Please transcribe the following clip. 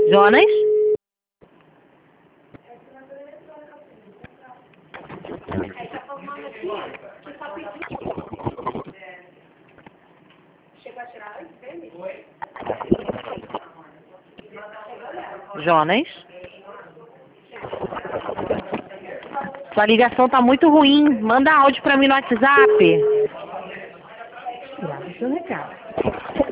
Jonas? Jonas? Sua ligação tá muito ruim. Manda áudio pra mim no WhatsApp. Grava seu recado.